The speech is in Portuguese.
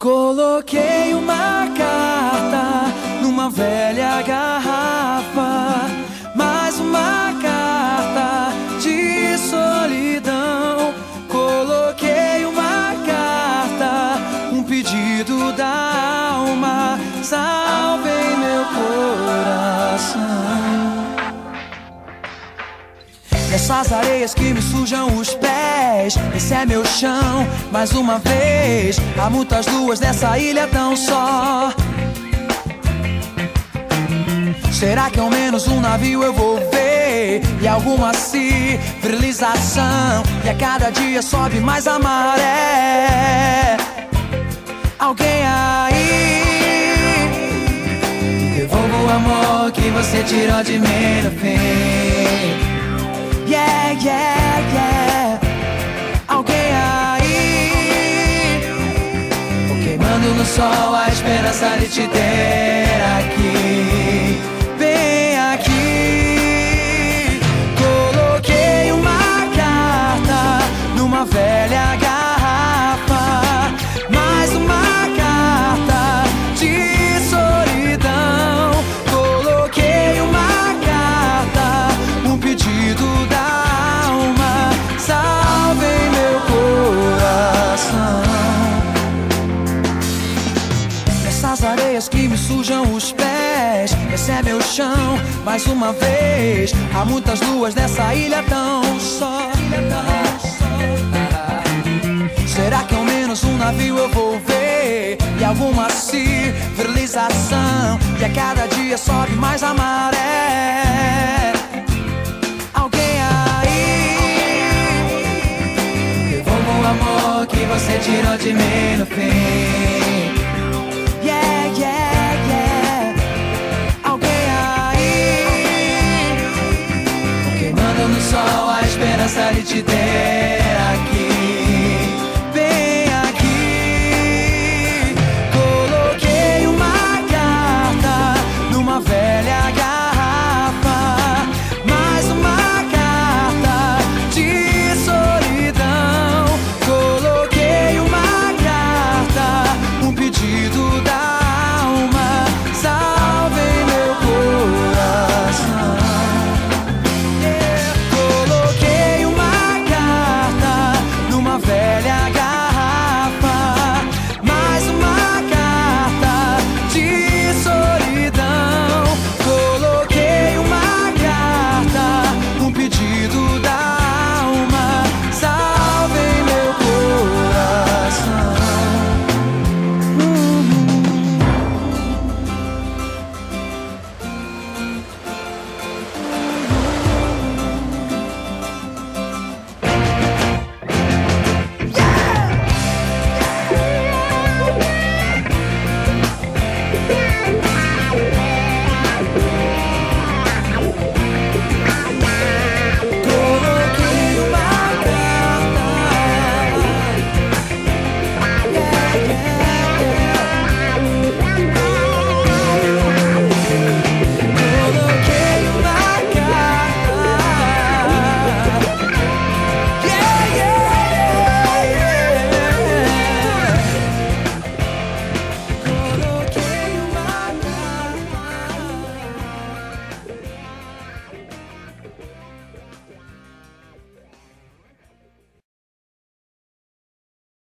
Coloquei uma carta numa velha garrafa, mais uma carta de solidão. Coloquei uma carta, um pedido da alma, salvem meu coração. Nessas areias que me sujam os pés, esse é meu chão, mais uma vez. Há muitas luas nessa ilha tão só. Será que ao menos um navio eu vou ver? E alguma civilização, e a cada dia sobe mais a maré. Alguém aí, devolva o amor que você tirou de mim no fim. Yeah, yeah, yeah. Alguém aí, queimando no sol a esperança de te ter aqui. Vem aqui. Coloquei uma carta numa velha garrafa, mais uma carta de solidão. Coloquei uma carta, um pedido da alma, salvem meu coração. Nessas areias que me sujam os pés, esse é meu chão, mais uma vez. Há muitas luas nessa ilha tão só. Será que ao menos um navio eu vou ver? E alguma civilização, e a cada dia sobe mais a maré. Alguém aí, devolva o amor que você tirou de mim no fim.